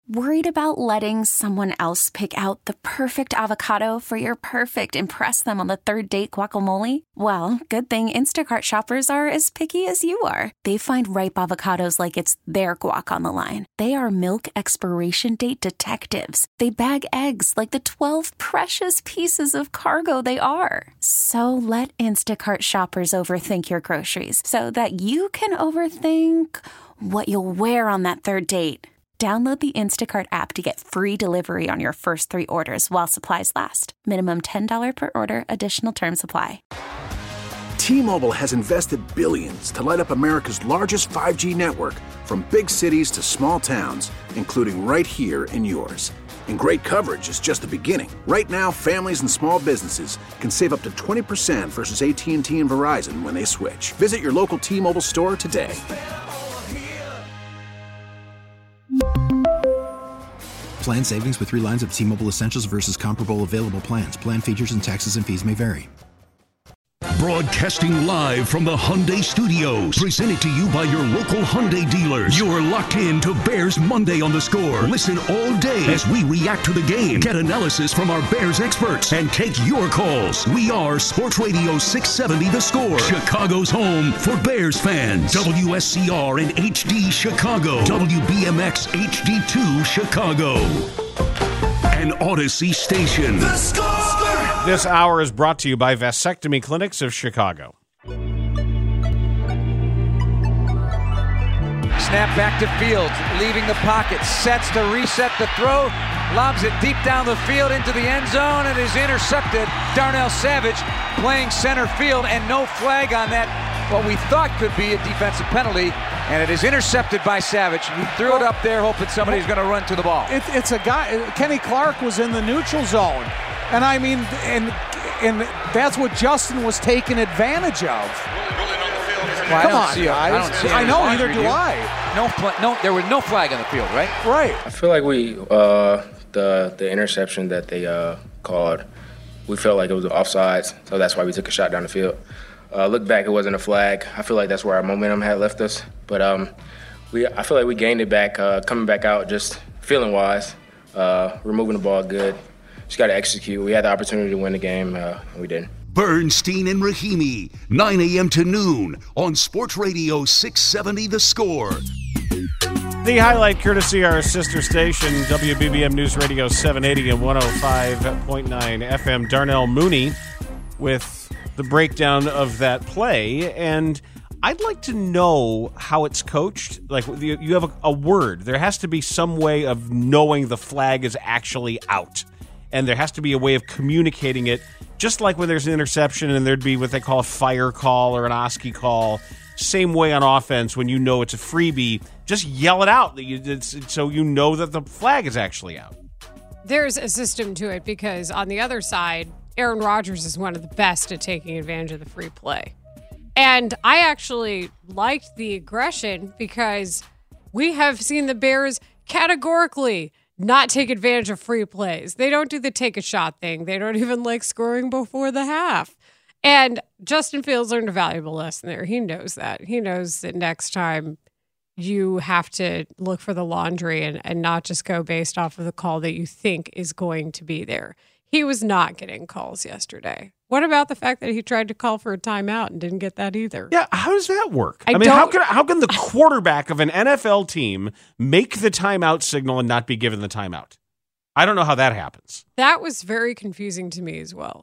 Worried about letting someone else pick out the perfect avocado for your perfect impress them on the third date guacamole? Well, good thing Instacart shoppers are as picky as you are. They find ripe avocados like it's their guac on the line. They are milk expiration date detectives. They bag eggs like the 12 precious pieces of cargo they are. So let Instacart shoppers overthink your groceries so that you can overthink what you'll wear on that third date. Download the Instacart app to get free delivery on your first 3 orders while supplies last. Minimum $10 per order. Additional terms apply. T-Mobile has invested billions to light up America's largest 5G network, from big cities to small towns, including right here in yours. And great coverage is just the beginning. Right now, families and small businesses can save up to 20% versus AT&T and Verizon when they switch. Visit your local T-Mobile store today. Plan savings with 3 lines of T-Mobile Essentials versus comparable available plans. Plan features and taxes and fees may vary. Broadcasting live from the Hyundai Studios, presented to you by your local Hyundai dealers. You're locked in to Bears Monday on The Score. Listen all day as we react to the game, get analysis from our Bears experts, and take your calls. We are Sports Radio 670 The Score, Chicago's home for Bears fans. WSCR and HD Chicago, WBMX HD2 Chicago, an Odyssey station. The Score! This hour is brought to you by Vasectomy Clinics of Chicago. Snap back to Fields, leaving the pocket, sets to reset the throw, lobs it deep down the field into the end zone, and is intercepted. Darnell Savage playing center field, and no flag on that, what we thought could be a defensive penalty, and it is intercepted by Savage. He threw it up there hoping somebody's going to run to the ball. It's a guy, Kenny Clark was in the neutral zone. And I mean, and that's what Justin was taking advantage of. Well, Come on, guys. I don't see it. I know, neither do I. No, there was no flag on the field, right? Right. I feel like the interception that they called, we felt like it was offsides, so that's why we took a shot down the field. Look back, it wasn't a flag. I feel like that's where our momentum had left us. But I feel like we gained it back, coming back out, just feeling-wise, removing the ball good. Just got to execute. We had the opportunity to win the game, and we didn't. Bernstein and Rahimi, 9 a.m. to noon on Sports Radio 670 The Score. The highlight courtesy our sister station, WBBM News Radio 780 and 105.9 FM. Darnell Mooney with the breakdown of that play. And I'd like to know how it's coached. Like, you have a word. There has to be some way of knowing the flag is actually out. And there has to be a way of communicating it, just like when there's an interception and there'd be what they call a fire call or an OSCE call. Same way on offense, when you know it's a freebie, just yell it out so you know that the flag is actually out. There's a system to it because on the other side, Aaron Rodgers is one of the best at taking advantage of the free play. And I actually liked the aggression because we have seen the Bears categorically not take advantage of free plays. They don't do the take a shot thing. They don't even like scoring before the half. And Justin Fields learned a valuable lesson there. He knows that. He knows that next time you have to look for the laundry and not just go based off of the call that you think is going to be there. He was not getting calls yesterday. What about the fact that he tried to call for a timeout and didn't get that either? Yeah, how does that work? I mean, how can the quarterback of an NFL team make the timeout signal and not be given the timeout? I don't know how that happens. That was very confusing to me as well.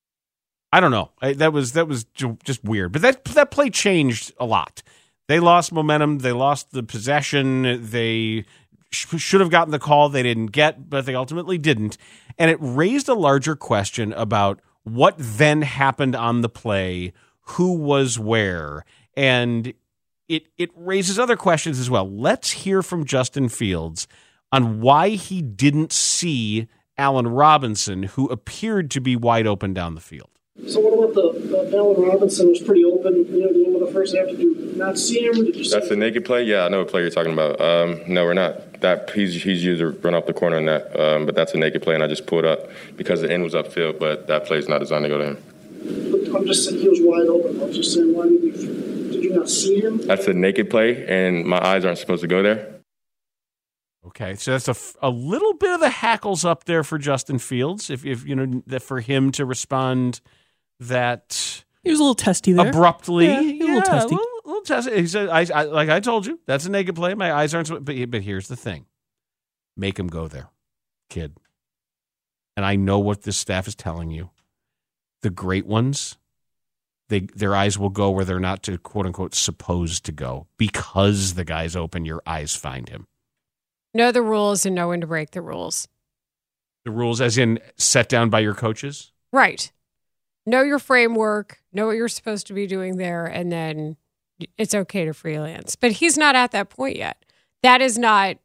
I don't know. That was just weird. But that play changed a lot. They lost momentum. They lost the possession. They should have gotten the call they didn't get, but they ultimately didn't. And it raised a larger question about what then happened on the play, who was where, and it raises other questions as well. Let's hear from Justin Fields on why he didn't see Allen Robinson, who appeared to be wide open down the field. So what about the Allen Robinson was pretty open, the end of the first half? Did you not see him? Did you see That's the naked play? Yeah, I know what play you're talking about. No, we're not. That he's used to run up the corner in that, but that's a naked play, and I just pulled up because the end was upfield, but that play is not designed to go to him. But I'm just saying he was wide open. I'm just saying, why did you not see him? That's a naked play, and my eyes aren't supposed to go there. Okay, so that's a little bit of the hackles up there for Justin Fields. If that for him to respond that he was a little testy there, abruptly, a little testy. A little testy. He said, "I like I told you, that's a naked play. My eyes aren't." But here's the thing: make him go there, kid. And I know what this staff is telling you. The great ones, their eyes will go where they're not to quote unquote supposed to go because the guy's open. Your eyes find him. Know the rules and know when to break the rules. The rules as in set down by your coaches? Right. Know your framework, know what you're supposed to be doing there, and then it's okay to freelance. But he's not at that point yet. That is not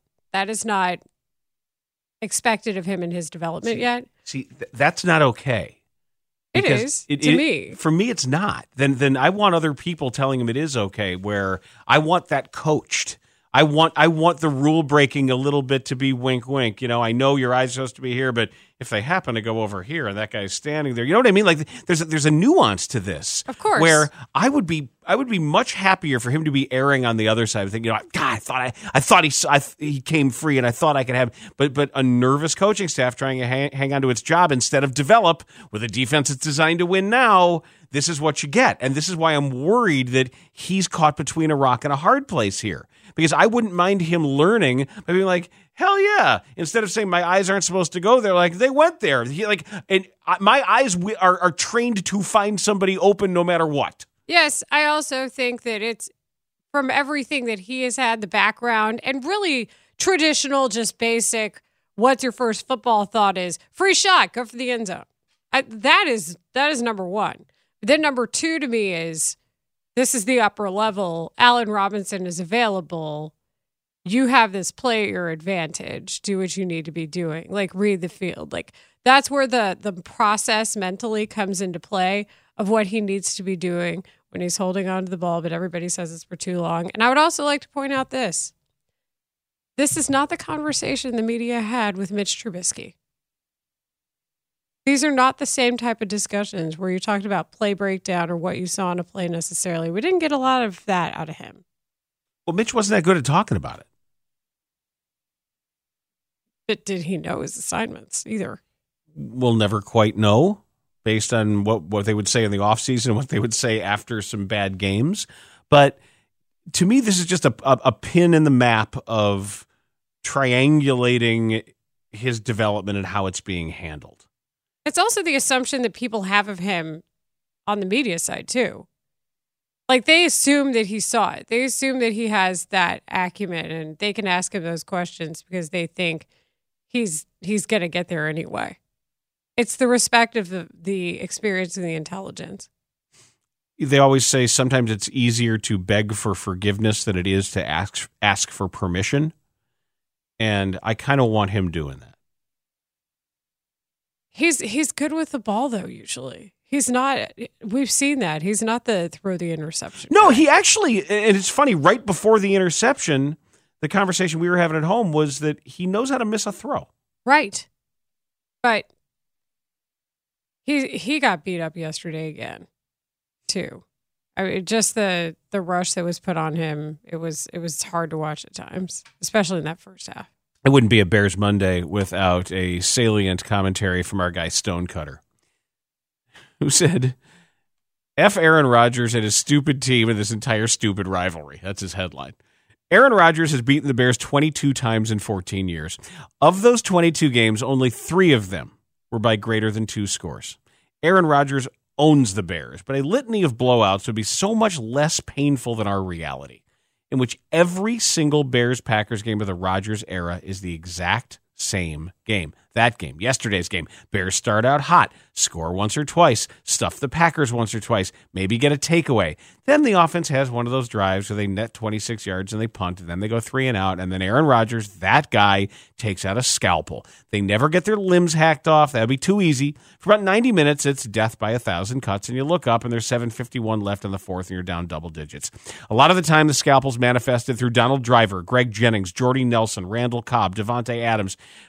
expected of him in his development yet. See, that's not okay. It is to me. For me, it's not. Then I want other people telling him it is okay, where I want that coached. I want the rule breaking a little bit to be wink, wink. I know your eyes are supposed to be here, but if they happen to go over here and that guy's standing there, you know what I mean? Like there's a nuance to this, of course. Where I would be much happier for him to be erring on the other side, thinking, God, I thought he came free, and I thought I could have, but a nervous coaching staff trying to hang on to its job instead of develop with a defense that's designed to win now. This is what you get, and this is why I'm worried that he's caught between a rock and a hard place here. Because I wouldn't mind him learning by being like, hell yeah. Instead of saying my eyes aren't supposed to go there, like they went there. My eyes are trained to find somebody open no matter what. Yes, I also think that it's from everything that he has had, the background, and really traditional, just basic, what's your first football thought is, free shot, go for the end zone. That is number one. Then number two to me is, this is the upper level. Allen Robinson is available. You have this play at your advantage. Do what you need to be doing. Like, read the field. Like, that's where the process mentally comes into play of what he needs to be doing when he's holding on to the ball, but everybody says it's for too long. And I would also like to point out this. This is not the conversation the media had with Mitch Trubisky. These are not the same type of discussions where you talked about play breakdown or what you saw in a play necessarily. We didn't get a lot of that out of him. Well, Mitch wasn't that good at talking about it. But did he know his assignments either? We'll never quite know based on what they would say in the offseason and what they would say after some bad games. But to me, this is just a pin in the map of triangulating his development and how it's being handled. It's also the assumption that people have of him on the media side, too. Like, they assume that he saw it. They assume that he has that acumen, and they can ask him those questions because they think he's going to get there anyway. It's the respect of the experience and the intelligence. They always say sometimes it's easier to beg for forgiveness than it is to ask for permission. And I kind of want him doing that. He's good with the ball, though, usually. He's not, we've seen that. He's not the throw the interception. No, he actually, and it's funny, right before the interception, the conversation we were having at home was that he knows how to miss a throw. Right. But he got beat up yesterday again, too. I mean, just the rush that was put on him, it was hard to watch at times, especially in that first half. It wouldn't be a Bears Monday without a salient commentary from our guy Stonecutter, who said, F Aaron Rodgers and his stupid team and this entire stupid rivalry. That's his headline. Aaron Rodgers has beaten the Bears 22 times in 14 years. Of those 22 games, only 3 of them were by greater than 2 scores. Aaron Rodgers owns the Bears, but a litany of blowouts would be so much less painful than our reality, in which every single Bears-Packers game of the Rodgers era is the exact same game. That game, yesterday's game, Bears start out hot, score once or twice, stuff the Packers once or twice, maybe get a takeaway. Then the offense has one of those drives where they net 26 yards and they punt, and then they go 3 and out, and then Aaron Rodgers, that guy, takes out a scalpel. They never get their limbs hacked off. That would be too easy. For about 90 minutes, it's death by 1,000 cuts, and you look up, and there's 7:51 left in the fourth, and you're down double digits. A lot of the time, the scalpels manifested through Donald Driver, Greg Jennings, Jordy Nelson, Randall Cobb, Devontae Adams. But then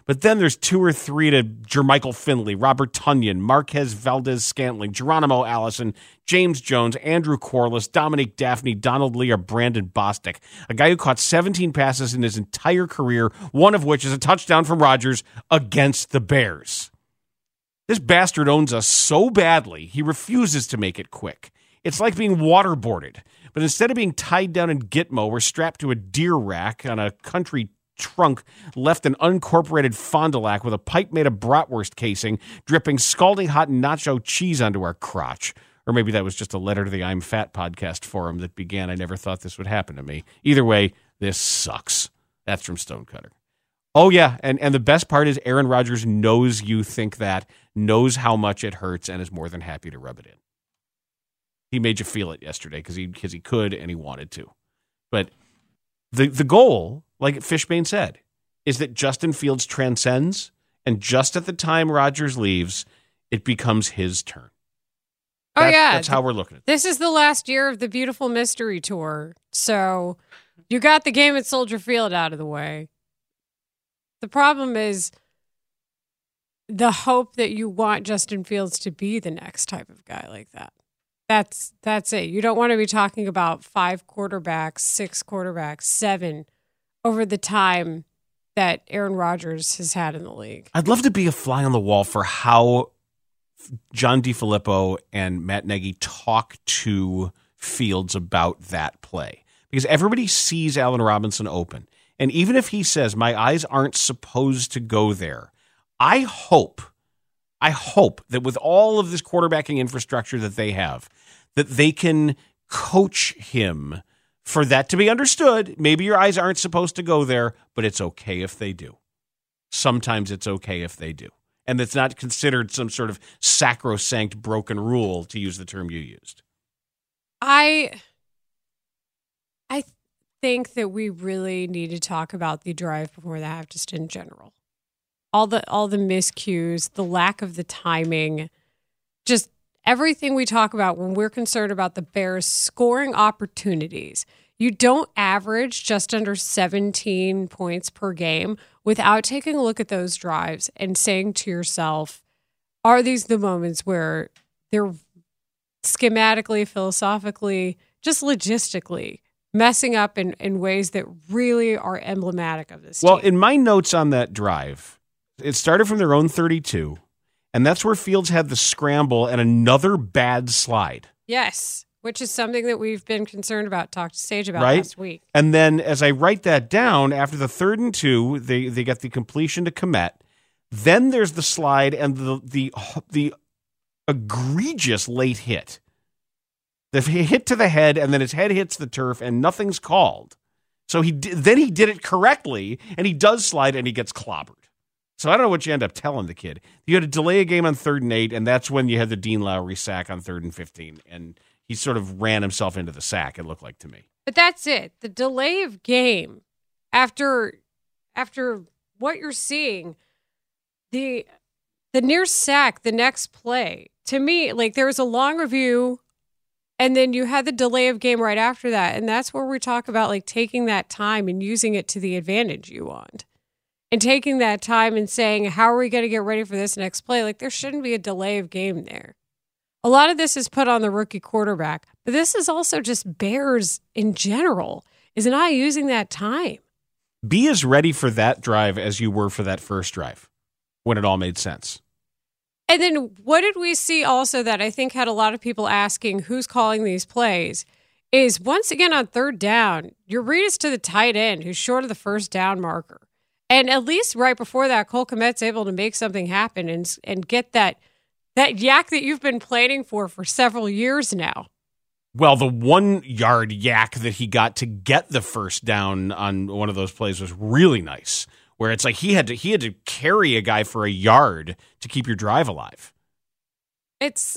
there's 2 or 3 to Jermichael Finley, Robert Tunyon, Marquez Valdez-Scantling, Geronimo Allison, James Jones, Andrew Corliss, Dominique Daphne, Donald Lee, or Brandon Bostic, a guy who caught 17 passes in his entire career, one of which is a touchdown from Rodgers against the Bears. This bastard owns us so badly, he refuses to make it quick. It's like being waterboarded, but instead of being tied down in Gitmo, we're strapped to a deer rack on a country trunk, left an uncorporated Fond du Lac with a pipe made of bratwurst casing, dripping scalding hot nacho cheese onto our crotch. Or maybe that was just a letter to the I'm Fat podcast forum that began, I never thought this would happen to me. Either way, this sucks. That's from Stonecutter. Oh, yeah, and the best part is Aaron Rodgers knows you think that, knows how much it hurts, and is more than happy to rub it in. He made you feel it yesterday because he could and he wanted to. But the goal, like Fishbane said, is that Justin Fields transcends, and just at the time Rodgers leaves, it becomes his turn. That's how we're looking at it. This is the last year of the beautiful mystery tour. So you got the game at Soldier Field out of the way. The problem is the hope that you want Justin Fields to be the next type of guy like that. That's it. You don't want to be talking about 5 quarterbacks, 6 quarterbacks, 7 over the time that Aaron Rodgers has had in the league. I'd love to be a fly on the wall for how John DeFilippo and Matt Nagy talk to Fields about that play. Because everybody sees Allen Robinson open. And even if he says, my eyes aren't supposed to go there, I hope that with all of this quarterbacking infrastructure that they have, that they can coach him for that to be understood. Maybe your eyes aren't supposed to go there, but it's okay if they do. Sometimes it's okay if they do. And it's not considered some sort of sacrosanct broken rule, to use the term you used. I think that we really need to talk about the drive before the half just in general. All the miscues, the lack of the timing, just everything we talk about when we're concerned about the Bears scoring opportunities. You don't average just under 17 points per game without taking a look at those drives and saying to yourself, are these the moments where they're schematically, philosophically, just logistically messing up in ways that really are emblematic of this Well, team? in my notes on that drive, it started from their own 32, and that's where Fields had the scramble and another bad slide. Yes, which is something that we've been concerned about, talked to Sage about right? last week. And then as I write that down, after the 3rd and 2, they get the completion to Kmet. Then there's the slide and the egregious late hit. The hit to the head, and then his head hits the turf, and nothing's called. So then he did it correctly, and he does slide, and he gets clobbered. So I don't know what you end up telling the kid. You had to delay a game on 3rd and 8, and that's when you had the Dean Lowry sack on 3rd and 15, and he sort of ran himself into the sack, it looked like to me. But that's it. The delay of game, after what you're seeing, the near sack, the next play, to me, like there was a long review, and then you had the delay of game right after that, and that's where we talk about like taking that time and using it to the advantage you want. And taking that time and saying, how are we going to get ready for this next play? Like, there shouldn't be a delay of game there. A lot of this is put on the rookie quarterback, but this is also just Bears in general, is not using that time. Be as ready for that drive as you were for that first drive when it all made sense. And then what did we see also that I think had a lot of people asking who's calling these plays is once again on 3rd down, your read is to the tight end who's short of the first down marker. And at least right before that, Cole Kmet's able to make something happen and get that yak that you've been planning for several years now. Well, the 1-yard yak that he got to get the first down on one of those plays was really nice, where it's like he had to carry a guy for a yard to keep your drive alive. It's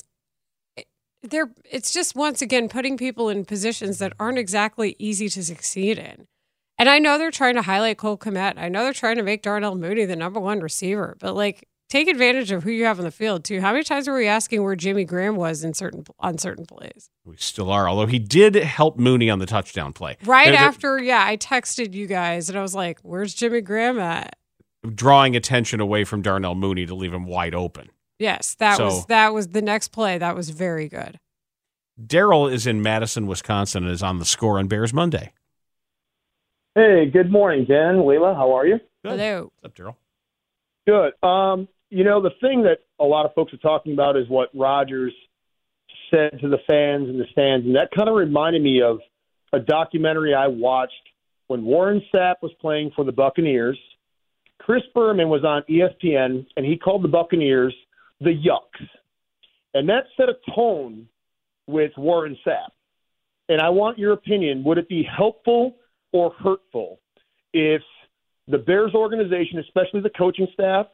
just once again putting people in positions that aren't exactly easy to succeed in. And I know they're trying to highlight Cole Kmet. I know they're trying to make Darnell Mooney the number 1 receiver, but like take advantage of who you have on the field too. How many times were we asking where Jimmy Graham was on certain plays? We still are, although he did help Mooney on the touchdown play. Right after, I texted you guys and I was like, where's Jimmy Graham at? drawing attention away from Darnell Mooney to leave him wide open. Yes, that was the next play. That was very good. Daryl is in Madison, Wisconsin, and is on the Score on Bears Monday. Hey, good morning, Jen, Leila. How are you? Good. Hello. What's up, Daryl? Good. The thing that a lot of folks are talking about is what Rodgers said to the fans in the stands, and that kind of reminded me of a documentary I watched when Warren Sapp was playing for the Buccaneers. Chris Berman was on ESPN, and he called the Buccaneers the Yucks. And that set a tone with Warren Sapp. And I want your opinion. Would it be helpful or hurtful if the Bears organization, especially the coaching staff,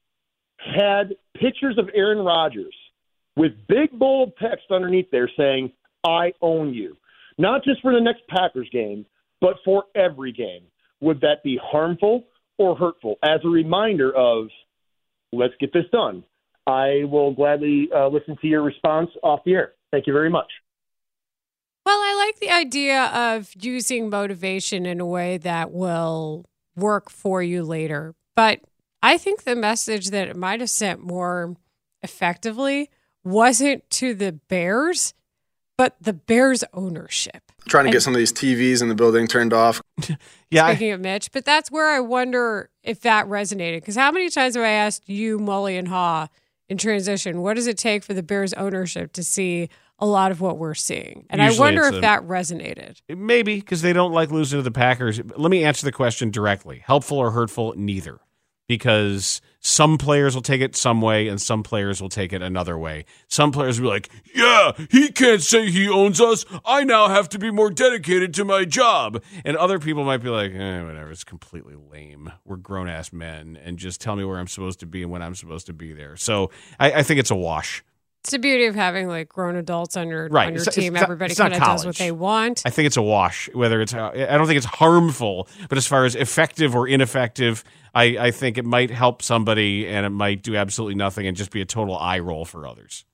had pictures of Aaron Rodgers with big, bold text underneath there saying, I own you? Not just for the next Packers game, but for every game. Would that be harmful or hurtful? As a reminder of, let's get this done. I will gladly listen to your response off the air. Thank you very much. Well, I like the idea of using motivation in a way that will work for you later. But I think the message that it might have sent more effectively wasn't to the Bears, but the Bears ownership. Trying to get some of these TVs in the building turned off. Speaking of Mitch, but that's where I wonder if that resonated. Because how many times have I asked you, Mully and Haw, in transition, what does it take for the Bears ownership to see a lot of what we're seeing? And usually I wonder if that resonated. Maybe, because they don't like losing to the Packers. Let me answer the question directly. Helpful or hurtful? Neither. Because some players will take it some way and some players will take it another way. Some players will be like, yeah, he can't say he owns us. I now have to be more dedicated to my job. And other people might be like, whatever, it's completely lame. We're grown-ass men, and just tell me where I'm supposed to be and when I'm supposed to be there. So I think it's a wash. It's the beauty of having like grown adults on your team. It's Everybody kind of does what they want. I think it's a wash. I don't think it's harmful, but as far as effective or ineffective, I think it might help somebody and it might do absolutely nothing and just be a total eye roll for others.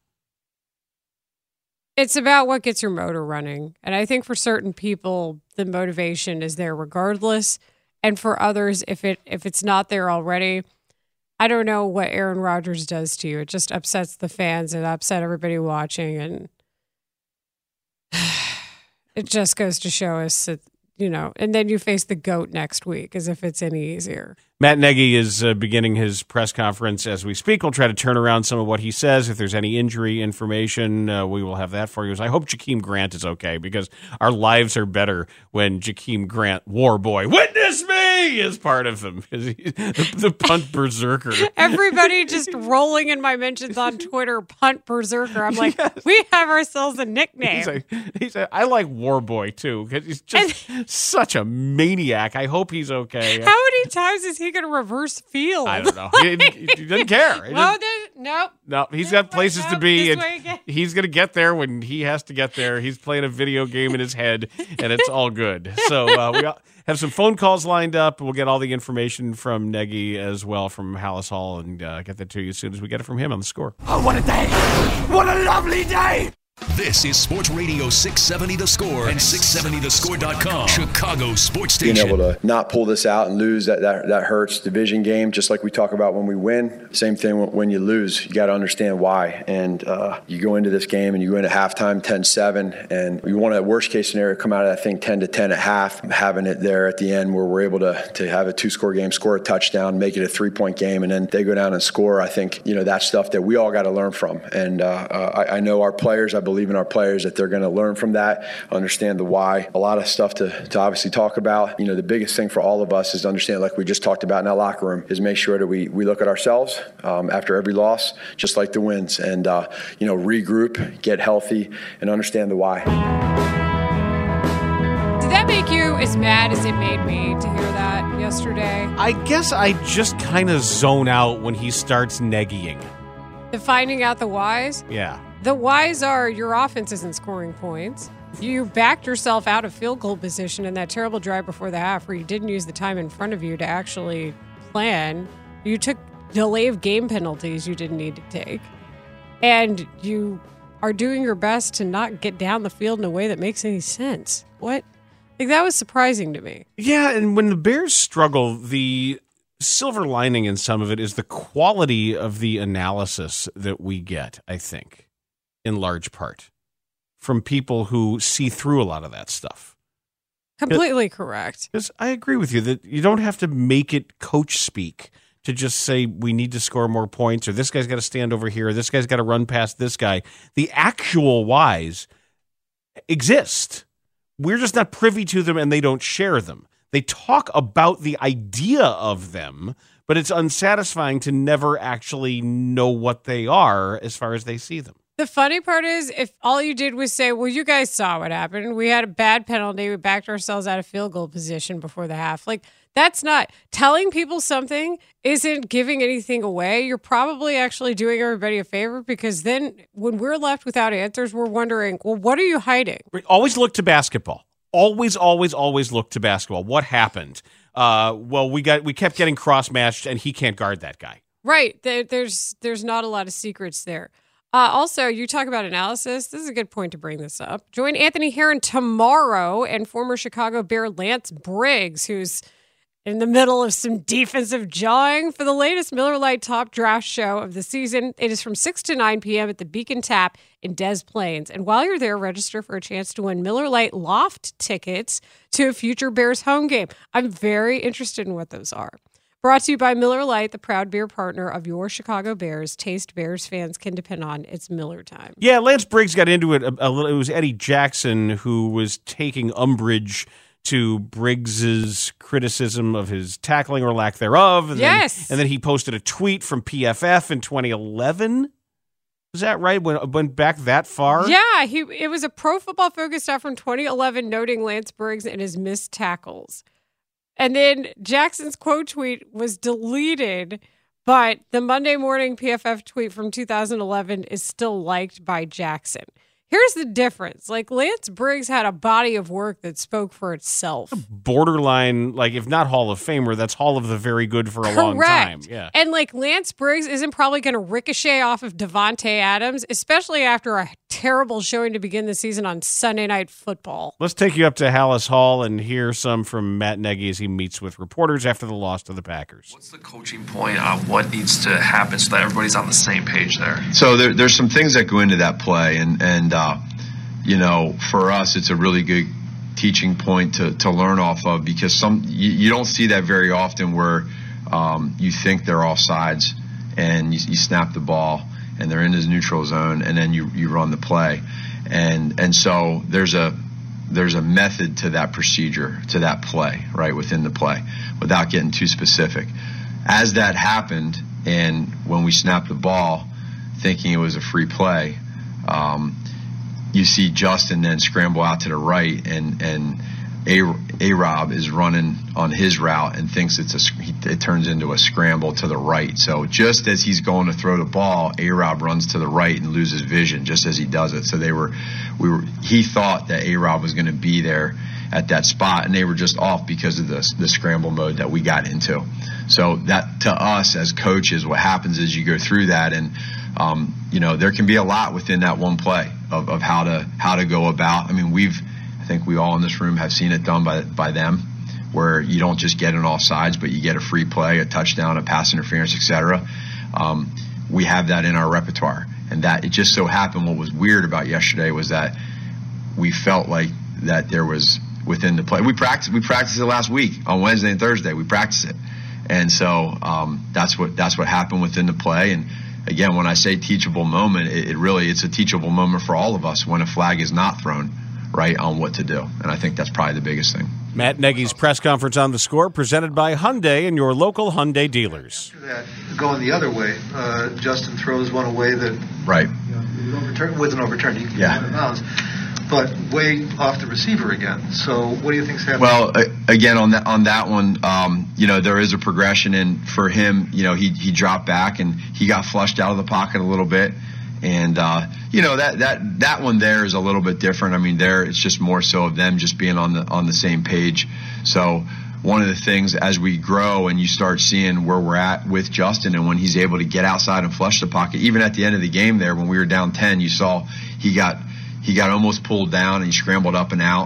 It's about what gets your motor running. And I think for certain people, the motivation is there regardless. And for others, if it's not there already, I don't know what Aaron Rodgers does to you. It just upsets the fans and upset everybody watching. And it just goes to show us that, and then you face the GOAT next week as if it's any easier. Matt Nagy is beginning his press conference as we speak. We'll try to turn around some of what he says. If there's any injury information, we will have that for you. I hope Jakeem Grant is okay, because our lives are better when Jakeem Grant, war boy, witness me, is part of them. The punt berserker. Everybody just rolling in my mentions on Twitter, punt berserker. I'm like, yes. We have ourselves a nickname. He's I like war boy, too, because he's just such a maniac. I hope he's okay. How many times is he going to reverse field? I don't know. He doesn't care. Nope. No, he's got places to be, and he's going to get there when he has to get there. He's playing a video game in his head, and it's all good. So we have some phone calls lined up. We'll get all the information from Nagy as well from Hallis Hall, and get that to you as soon as we get it from him on the Score. Oh, what a day! What a lovely day! This is Sports Radio 670 The Score and 670thescore.com, Chicago sports station. Being able to not pull this out and lose, that hurts. Division game, just like we talk about when we win. Same thing when you lose. You got to understand why. And you go into this game and you go into halftime 10-7, and you want a worst-case scenario come out of that thing 10-10 at half, having it there at the end where we're able to have a two-score game, score a touchdown, make it a three-point game, and then they go down and score. I think, that's stuff that we all got to learn from. And I know our players, I believe in our players that they're going to learn from that, understand the why. A lot of stuff to obviously talk about. The biggest thing for all of us is to understand, like we just talked about in that locker room, is make sure that we look at ourselves after every loss, just like the wins, and regroup, get healthy, and understand the why. Did that make you as mad as it made me to hear that yesterday? I guess I just kind of zone out when he starts neggying. The finding out the whys? Yeah. The whys are your offense isn't scoring points. You backed yourself out of field goal position in that terrible drive before the half where you didn't use the time in front of you to actually plan. You took delay of game penalties you didn't need to take. And you are doing your best to not get down the field in a way that makes any sense. What? That was surprising to me. Yeah, and when the Bears struggle, the silver lining in some of it is the quality of the analysis that we get, I think, in large part, from people who see through a lot of that stuff. Completely correct. Because I agree with you that you don't have to make it coach speak to just say we need to score more points, or this guy's got to stand over here, or this guy's got to run past this guy. The actual whys exist. We're just not privy to them, and they don't share them. They talk about the idea of them, but it's unsatisfying to never actually know what they are as far as they see them. The funny part is, if all you did was say, well, you guys saw what happened. We had a bad penalty. We backed ourselves out of field goal position before the half. Like, that's not telling people something isn't giving anything away. You're probably actually doing everybody a favor, because then when we're left without answers, we're wondering, well, what are you hiding? Always look to basketball. Always look to basketball. What happened? Well, we kept getting cross-matched, and he can't guard that guy. Right. There's not a lot of secrets there. Also, you talk about analysis. This is a good point to bring this up. Join Anthony Herron tomorrow and former Chicago Bear Lance Briggs, who's in the middle of some defensive jawing, for the latest Miller Lite Top Draft show of the season. It is from 6 to 9 p.m. at the Beacon Tap in Des Plaines. And while you're there, register for a chance to win Miller Lite Loft tickets to a future Bears home game. I'm very interested in what those are. Brought to you by Miller Lite, the proud beer partner of your Chicago Bears. Taste Bears fans can depend on. It's Miller time. Yeah, Lance Briggs got into it a little. It was Eddie Jackson who was taking umbrage to Briggs's criticism of his tackling or lack thereof. And then he posted a tweet from PFF in 2011. Was that right? Went back that far? Yeah, it was a Pro Football Focus stuff from 2011 noting Lance Briggs and his missed tackles. And then Jackson's quote tweet was deleted, but the Monday morning PFF tweet from 2011 is still liked by Jackson. Here's the difference. Like, Lance Briggs had a body of work that spoke for itself. Borderline, like, if not Hall of Famer, that's Hall of the Very Good for a long time. Yeah. And, like, Lance Briggs isn't probably going to ricochet off of Devontae Adams, especially after a terrible showing to begin the season on Sunday Night Football. Let's take you up to Hallis Hall and hear some from Matt Nagy as he meets with reporters after the loss to the Packers. What's the coaching point on what needs to happen so that everybody's on the same page there? So there's some things that go into that play, and you know, for us, it's a really good teaching point to learn off of, because you don't see that very often where you think they're offsides and you snap the ball and they're in his neutral zone and then you run the play, and so there's a method to that procedure, to that play, right, within the play, without getting too specific. As that happened, and when we snapped the ball thinking it was a free play, you see Justin then scramble out to the right, and A-Rob is running on his route and thinks it turns into a scramble to the right. So just as he's going to throw the ball, A-Rob runs to the right and loses vision just as he does it. So he thought that A-Rob was going to be there at that spot, and they were just off because of the scramble mode that we got into. So that, to us as coaches, what happens is you go through that, and you know, there can be a lot within that one play of how to go about. I mean, I think we all in this room have seen it done by them, where you don't just get an offsides, but you get a free play, a touchdown, a pass interference, etc. We have that in our repertoire, and that it just so happened. What was weird about yesterday was that we felt like that there was within the play. We practiced it last week on Wednesday and Thursday. We practiced it, and so that's what happened within the play. And again, when I say teachable moment, it's a teachable moment for all of us when a flag is not thrown, right, on what to do. And I think that's probably the biggest thing. Matt Nagy's press conference on the score, presented by Hyundai and your local Hyundai dealers. After that, going the other way, Justin throws one away that, right, with an overturn, he can out of bounds, but way off the receiver again. So what do you think's happening? Well, again, on that one, you know, there is a progression, and for him, you know, he dropped back and he got flushed out of the pocket a little bit. And, you know, that one there is a little bit different. I mean, there it's just more so of them just being on the same page. So one of the things as we grow and you start seeing where we're at with Justin and when he's able to get outside and flush the pocket, even at the end of the game there when we were down 10, you saw he got almost pulled down and he scrambled up and out.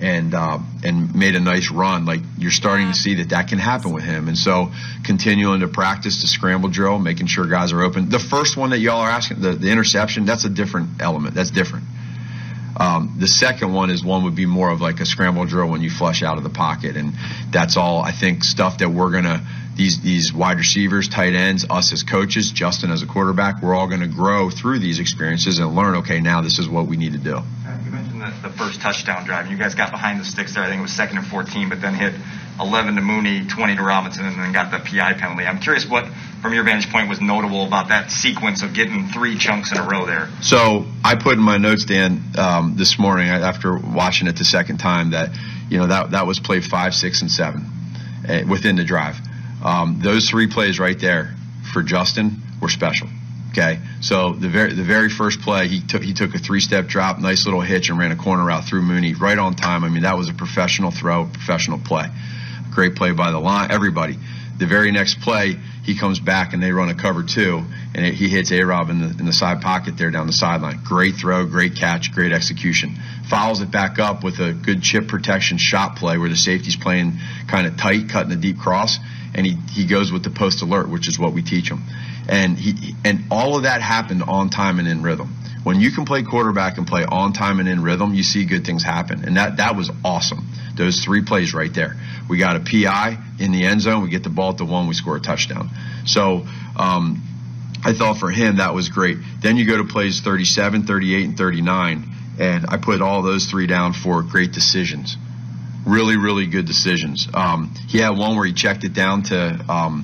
and made a nice run. Like, you're starting to see that can happen with him. And so continuing to practice the scramble drill, making sure guys are open. The first one that y'all are asking, the interception, that's a different element. That's different. The second one would be more of like a scramble drill when you flush out of the pocket. And that's all, I think, stuff that we're going to, these wide receivers, tight ends, us as coaches, Justin as a quarterback, we're all going to grow through these experiences and learn, okay, now this is what we need to do. You mentioned the first touchdown drive. You guys got behind the sticks there. I think it was 2nd and 14, but then hit 11 to Mooney, 20 to Robinson, and then got the PI penalty. I'm curious what, from your vantage point, was notable about that sequence of getting 3 chunks in a row there. So I put in my notes, Dan, this morning after watching it the second time that, that was play 5, 6, and 7 within the drive. Those 3 plays right there for Justin were special. Okay, so the very first play, he took a 3-step drop, nice little hitch, and ran a corner route through Mooney right on time. I mean, that was a professional throw, professional play. Great play by the line, everybody. The very next play, he comes back and they run a cover 2, and he hits A-Rob in the side pocket there down the sideline. Great throw, great catch, great execution. Follows it back up with a good chip protection shot play where the safety's playing kind of tight, cutting a deep cross, and he goes with the post alert, which is what we teach him. And all of that happened on time and in rhythm. When you can play quarterback and play on time and in rhythm, you see good things happen. And that was awesome. Those 3 plays right there. We got a PI in the end zone. We get the ball at the 1. We score a touchdown. So I thought for him that was great. Then you go to plays 37, 38, and 39. And I put all those 3 down for great decisions. Really, really good decisions. He had one where he checked it down to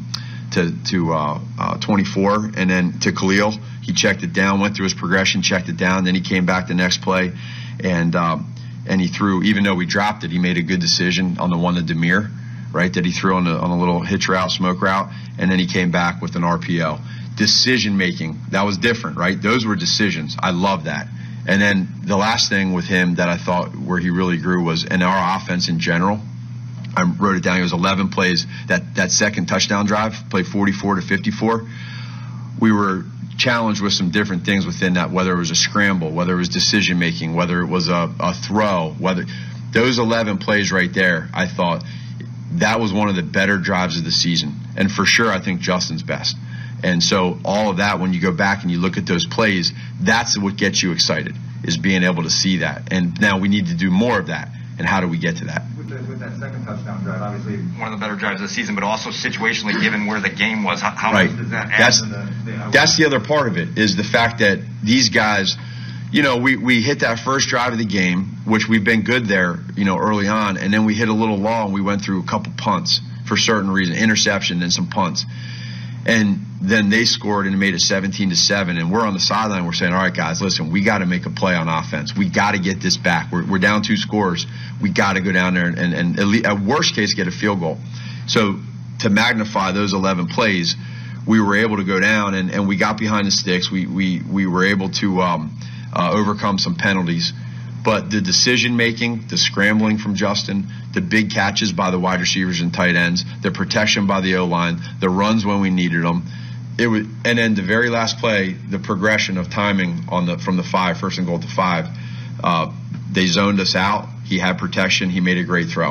24, and then to Khalil. He checked it down, went through his progression, checked it down. Then he came back the next play, and he threw. Even though we dropped it, he made a good decision on the one to Demir, right? That he threw on a little hitch route, smoke route, and then he came back with an RPO. Decision making, that was different, right? Those were decisions. I love that. And then the last thing with him that I thought where he really grew was in our offense in general. I wrote it down. It was 11 plays. That second touchdown drive, play 44 to 54. We were challenged with some different things within that, whether it was a scramble, whether it was decision making, whether it was a throw, whether those 11 plays right there, I thought that was one of the better drives of the season. And for sure, I think Justin's best. And so all of that, when you go back and you look at those plays, that's what gets you excited, is being able to see that. And now we need to do more of that. And how do we get to that? With that second touchdown drive, obviously one of the better drives of the season, but also situationally, given where the game was, how much does that add to the That's the other part of it, is the fact that these guys, we hit that first drive of the game, which we've been good there, early on, and then we hit a little long. We went through a couple punts for certain reasons, interception and some punts. And then they scored and made it 17-7. And we're on the sideline. We're saying, all right, guys, listen, we got to make a play on offense. We got to get this back. We're down 2 scores. We got to go down there and at worst case, get a field goal. So to magnify those 11 plays, we were able to go down and we got behind the sticks. We were able to overcome some penalties. But the decision-making, the scrambling from Justin, the big catches by the wide receivers and tight ends, the protection by the O-line, the runs when we needed them, and then the very last play, the progression of timing from the 5, first and goal to 5, they zoned us out. He had protection. He made a great throw.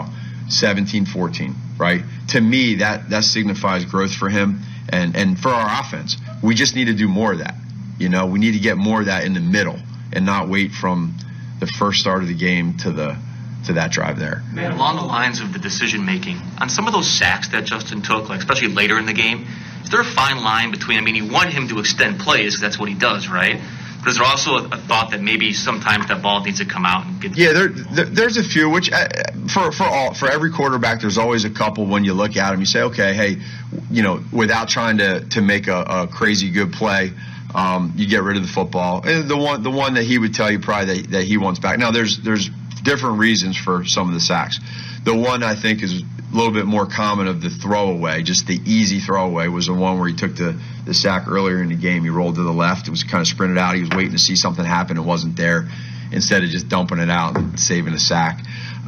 17-14, right? To me, that signifies growth for him and for our offense. We just need to do more of that. We need to get more of that in the middle and not wait from the first start of the game to that drive there. Man, along the lines of the decision making, on some of those sacks that Justin took, like especially later in the game, is there a fine line between, you want him to extend plays because that's what he does, right? But is there also a thought that maybe sometimes that ball needs to come out and get? Yeah, there's a few. Which for every quarterback, there's always a couple. When you look at them, you say, okay, hey, without trying to make a crazy good play. You get rid of the football. And the one that he would tell you probably that he wants back. Now there's different reasons for some of the sacks. The one I think is a little bit more common of the throwaway, just the easy throwaway, was the one where he took the sack earlier in the game. He rolled to the left. It was kind of sprinted out. He was waiting to see something happen. It wasn't there, instead of just dumping it out and saving a sack.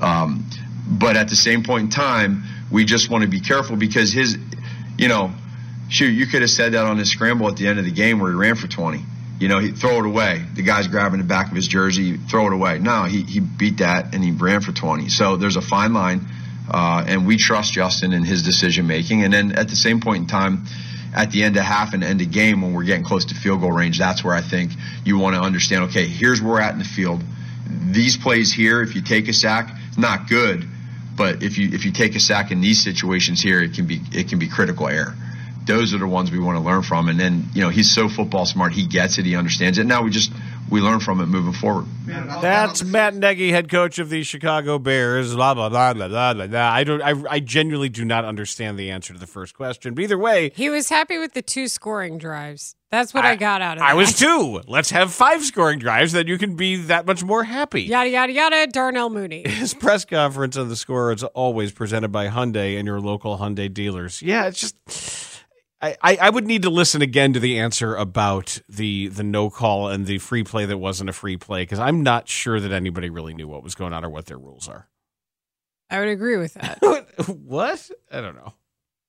But at the same point in time, we just want to be careful because his, you could have said that on his scramble at the end of the game where he ran for 20. He throw it away. The guy's grabbing the back of his jersey, throw it away. No, he beat that and he ran for 20. So there's a fine line, and we trust Justin in his decision making. And then at the same point in time, at the end of half and end of game, when we're getting close to field goal range, that's where I think you want to understand, okay, here's where we're at in the field. These plays here, if you take a sack, not good, but if you take a sack in these situations here, it can be critical error. Those are the ones we want to learn from. And then, he's so football smart, he gets it, he understands it. Now we learn from it moving forward. That's Matt Nagy, head coach of the Chicago Bears. Blah blah blah blah blah blah. I genuinely do not understand the answer to the first question. But either way, he was happy with the 2 scoring drives. That's what I got out of that. I was too. Let's have 5 scoring drives, then you can be that much more happy. Yada yada yada. Darnell Mooney. His press conference on the Score is always presented by Hyundai and your local Hyundai dealers. Yeah, it's just. I would need to listen again to the answer about the no call and the free play that wasn't a free play, because I'm not sure that anybody really knew what was going on or what their rules are. I would agree with that. What? I don't know.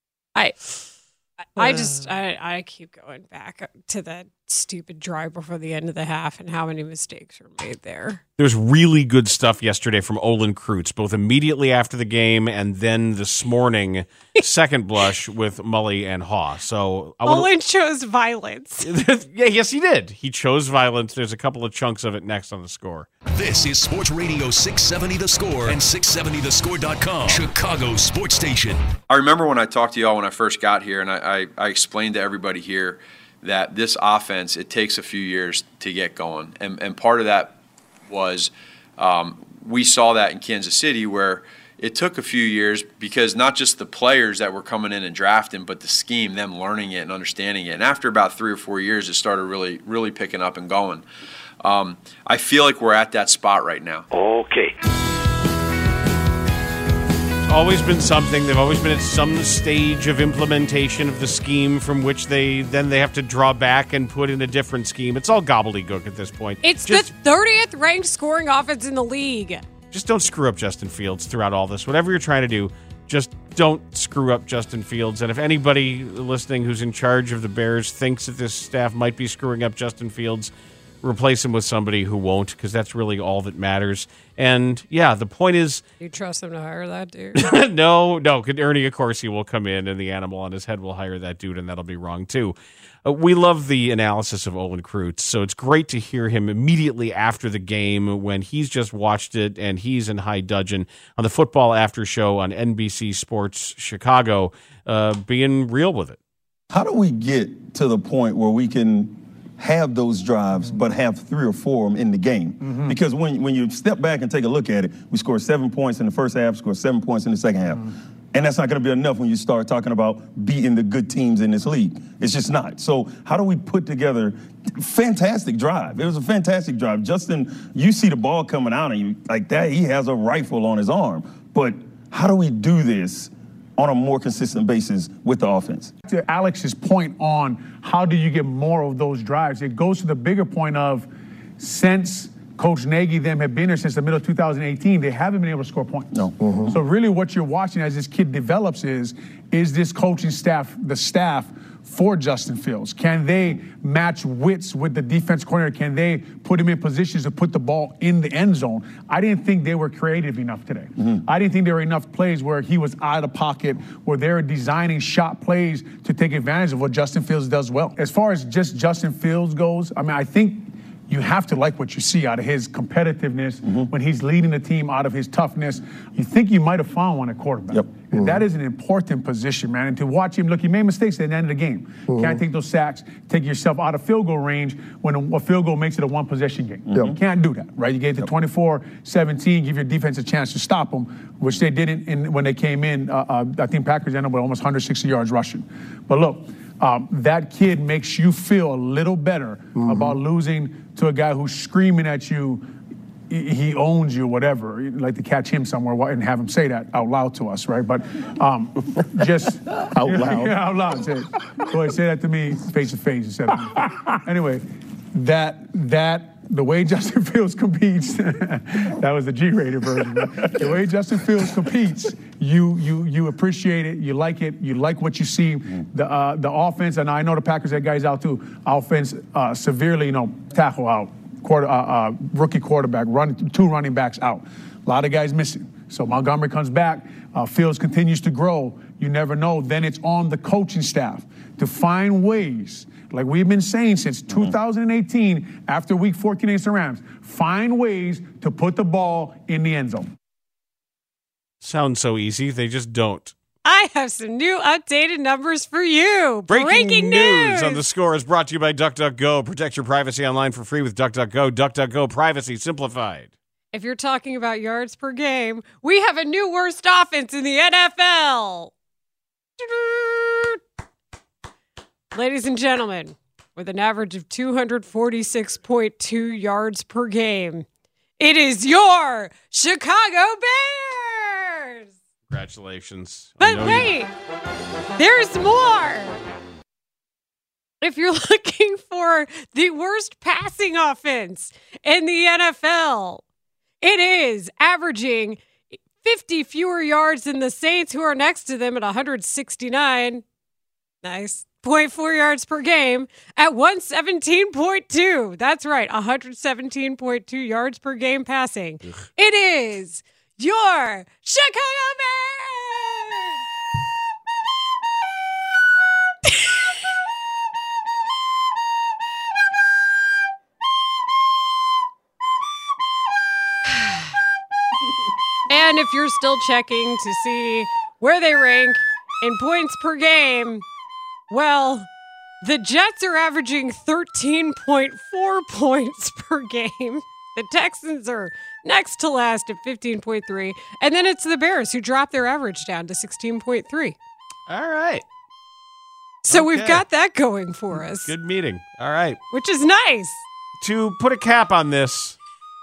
I keep going back to that stupid drive before the end of the half and how many mistakes were made there. There's really good stuff yesterday from Olin Kreutz, both immediately after the game and then this morning, second blush with Mully and Haw. So Olin chose violence. Yes, he did. He chose violence. There's a couple of chunks of it next on the Score. This is Sports Radio 670 The Score and 670thescore.com, Chicago sports station. I remember when I talked to y'all when I first got here, and I explained to everybody here that this offense, it takes a few years to get going. And part of that was we saw that in Kansas City, where it took a few years because not just the players that were coming in and drafting, but the scheme, them learning it and understanding it. And after about 3 or 4 years, it started really picking up and going. I feel like we're at that spot right now. Okay. Always been something. They've always been at some stage of implementation of the scheme from which they have to draw back and put in a different scheme. It's all gobbledygook at this point. It's the 30th ranked scoring offense in the league. Just don't screw up Justin Fields throughout all this. Whatever you're trying to do, just don't screw up Justin Fields. And if anybody listening who's in charge of the Bears thinks that this staff might be screwing up Justin Fields, replace him with somebody who won't, because that's really all that matters. And yeah, the point is, you trust him to hire that dude? No. Ernie Accorsi will come in, and the animal on his head will hire that dude, and that'll be wrong too. We love the analysis of Olin Kreutz, so it's great to hear him immediately after the game when he's just watched it and he's in high dudgeon on the Football After Show on NBC Sports Chicago, being real with it. How do we get to the point where we can have those drives, but have 3 or 4 of them in the game? Mm-hmm. Because when you step back and take a look at it, we scored 7 points in the first half, scored 7 points in the second half. Mm-hmm. And that's not going to be enough when you start talking about beating the good teams in this league. It's just not. So how do we put together fantastic drive? It was a fantastic drive. Justin, you see the ball coming out and you like that, he has a rifle on his arm. But how do we do this on a more consistent basis with the offense? To Alex's point on how do you get more of those drives, it goes to the bigger point of since Coach Nagy them have been here since the middle of 2018, they haven't been able to score points. No. Mm-hmm. So really what you're watching as this kid develops is this coaching staff, the staff for Justin Fields? Can they match wits with the defense coordinator? Can they put him in positions to put the ball in the end zone? I didn't think they were creative enough today. Mm-hmm. I didn't think there were enough plays where he was out of the pocket, where they were designing shot plays to take advantage of what Justin Fields does well. As far as just Justin Fields goes, I mean, I think you have to like what you see out of his competitiveness when he's leading the team, out of his toughness. You think you might have found one at quarterback. Yep. And that is an important position, man. And to watch him, look, he made mistakes at the end of the game. Can't take those sacks, take yourself out of field goal range when a field goal makes it a one-possession game. You can't do that, right? You get to 24-17, give your defense a chance to stop them, which they didn't when they came in. I think Packers ended up with almost 160 yards rushing. But look, that kid makes you feel a little better about losing to a guy who's screaming at you, he owns you, whatever. You'd like to catch him somewhere and have him say that out loud to us, right? But just out loud. Yeah, out loud. Say it. Go ahead, say that to me face to face instead of anyway, that the way Justin Fields competes, that was the G-rated version. The way Justin Fields competes, you appreciate it, you like what you see. The offense, and I know the Packers had guys out too. Offense severely, tackle out, rookie quarterback, two running backs out. A lot of guys missing. So Montgomery comes back. Fields continues to grow. You never know. Then it's on the coaching staff to find ways, like we've been saying since 2018, after Week 14 against the Rams, find ways to put the ball in the end zone. Sounds so easy. They just don't. I have some new updated numbers for you. Breaking news on The Score is brought to you by DuckDuckGo. Protect your privacy online for free with DuckDuckGo. DuckDuckGo, privacy simplified. If you're talking about yards per game, we have a new worst offense in the NFL. Ladies and gentlemen, with an average of 246.2 yards per game, it is your Chicago Bears. Congratulations. But wait, there's more. If you're looking for the worst passing offense in the NFL, it is averaging 50 fewer yards than the Saints, who are next to them at 169. Nice. 0.4 yards per game at 117.2. That's right, 117.2 yards per game passing. Ugh. It is your Chicago Bears! And if you're still checking to see where they rank in points per game, well, the Jets are averaging 13.4 points per game. The Texans are next to last at 15.3. And then it's the Bears who dropped their average down to 16.3. All right. So we've got that going for us. Good meeting. All right. Which is nice. To put a cap on this,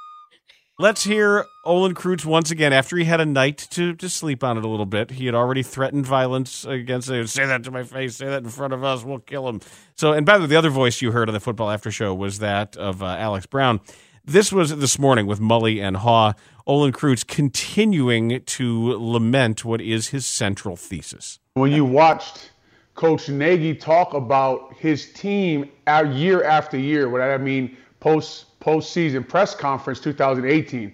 let's hear Olin Kreutz once again. After he had a night to sleep on it a little bit, he had already threatened violence against it. Say that to my face. Say that in front of us. We'll kill him. So, and by the way, the other voice you heard on the Football After Show was that of Alex Brown. This was this morning with Mully and Haw. Olin Kreutz continuing to lament what is his central thesis. When you watched Coach Nagy talk about his team year after year, what I mean postseason press conference 2018,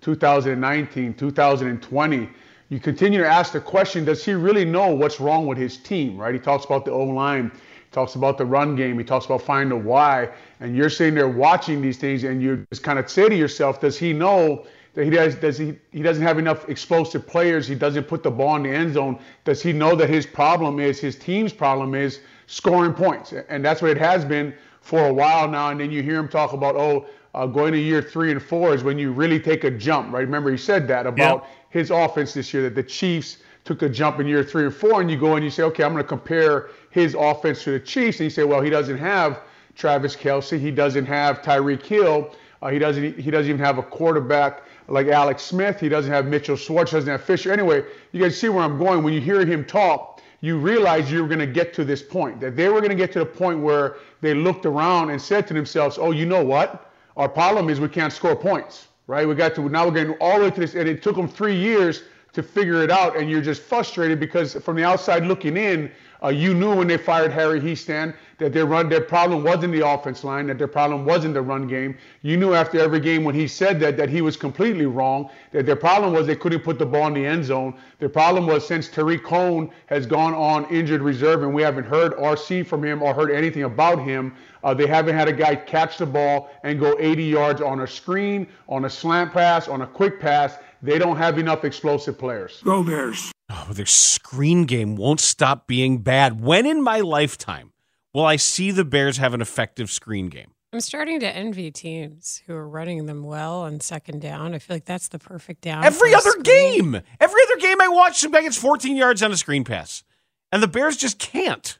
2019, 2020, you continue to ask the question, does he really know what's wrong with his team, right? He talks about the O-line, he talks about the run game, he talks about finding the why, and you're sitting there watching these things and you just kind of say to yourself, does he know that he doesn't have enough explosive players, he doesn't put the ball in the end zone? Does he know that his team's problem is scoring points? And that's what it has been for a while now. And then you hear him talk about, going to year 3 and 4 is when you really take a jump, right? Remember, he said that about his offense this year, that the Chiefs took a jump in year 3 and 4, and you go and you say, okay, I'm going to compare his offense to the Chiefs. And you say, well, he doesn't have Travis Kelce. He doesn't have Tyreek Hill. He doesn't even have a quarterback like Alex Smith. He doesn't have Mitchell Schwartz. Doesn't have Fisher. Anyway, you guys see where I'm going. When you hear him talk, you realize you're going to get to this point, that they were going to get to the point where they looked around and said to themselves, oh, you know what? Our problem is we can't score points, right? Now we're getting all the way to this, and it took them 3 years to figure it out, and you're just frustrated because from the outside looking in, you knew when they fired Harry Hiestand that their problem wasn't the offense line, that their problem wasn't the run game. You knew after every game when he said that he was completely wrong, that their problem was they couldn't put the ball in the end zone. Their problem was since Tariq Cohen has gone on injured reserve and we haven't heard or seen from him or heard anything about him, they haven't had a guy catch the ball and go 80 yards on a screen, on a slant pass, on a quick pass. They don't have enough explosive players. Go Bears. Oh, their screen game won't stop being bad. When in my lifetime will I see the Bears have an effective screen game? I'm starting to envy teams who are running them well on second down. I feel like that's the perfect down. Every other game I watch, some guy gets 14 yards on a screen pass. And the Bears just can't.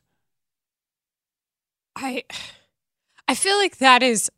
I feel like that is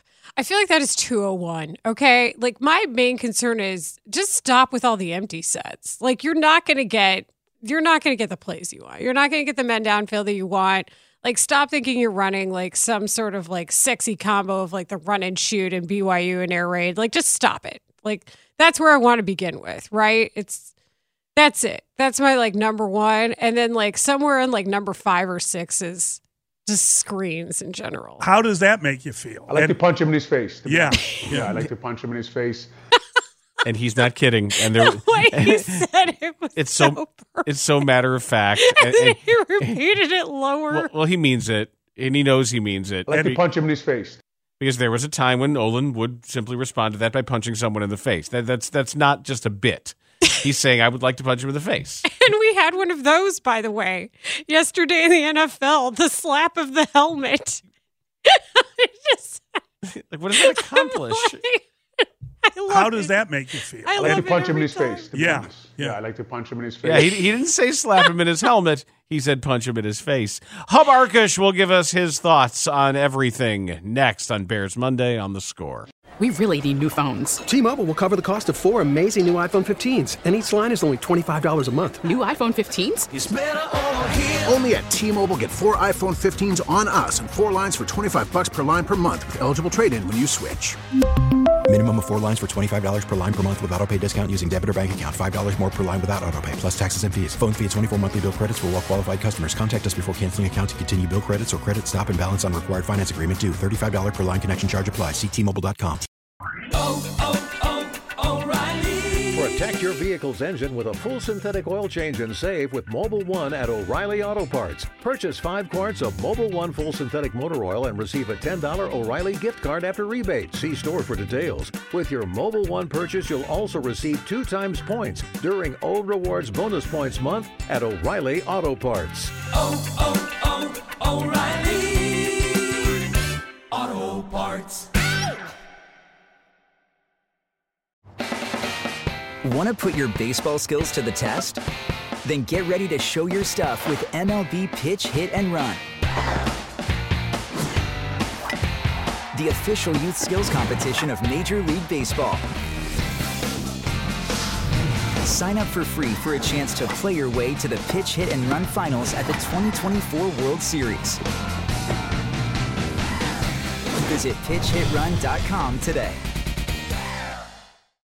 201, okay? Like, my main concern is just stop with all the empty sets. Like, you're not going to get the plays you want. You're not going to get the men downfield that you want. Like, stop thinking you're running like some sort of like sexy combo of like the run and shoot and BYU and air raid. Like, just stop it. Like, that's where I want to begin with, right? That's it. That's my like number one. And then like somewhere in like number 5 or 6 is just screens in general. How does that make you feel? I like to punch him in his face. Yeah. Yeah, I like to punch him in his face. And he's not kidding. And there, the way he said it was it's so matter of fact. And then he repeated it lower. Well, he means it, and he knows he means it. I like to punch him in his face. Because there was a time when Olin would simply respond to that by punching someone in the face. That's not just a bit. He's saying, I would like to punch him in the face. And we had one of those, by the way, yesterday in the NFL, the slap of the helmet. Like, what does that accomplish? How does that make you feel? I like to punch him in his face. Yeah. I like to punch him in his face. Yeah, he didn't say slap him in his helmet. He said punch him in his face. Hub Arkush will give us his thoughts on everything next on Bears Monday on The Score. We really need new phones. T-Mobile will cover the cost of 4 amazing new iPhone 15s, and each line is only $25 a month. New iPhone 15s? It's better over here. Only at T-Mobile, get 4 iPhone 15s on us and 4 lines for $25 per line per month with eligible trade-in when you switch. Minimum of 4 lines for $25 per line per month with autopay discount using debit or bank account. $5 more per line without autopay, plus taxes and fees. Phone fee at 24 monthly bill credits for well-qualified customers. Contact us before canceling account to continue bill credits or credit stop and balance on required finance agreement due. $35 per line connection charge applies. See T-Mobile.com. Protect your vehicle's engine with a full synthetic oil change and save with Mobil 1 at O'Reilly Auto Parts. Purchase 5 quarts of Mobil 1 full synthetic motor oil and receive a $10 O'Reilly gift card after rebate. See store for details. With your Mobil 1 purchase, you'll also receive 2 times points during O Rewards Bonus Points Month at O'Reilly Auto Parts. O'Reilly Auto Parts. Want to put your baseball skills to the test? Then get ready to show your stuff with MLB Pitch, Hit, and Run. The official youth skills competition of Major League Baseball. Sign up for free for a chance to play your way to the Pitch, Hit, and Run finals at the 2024 World Series. Visit PitchHitRun.com today.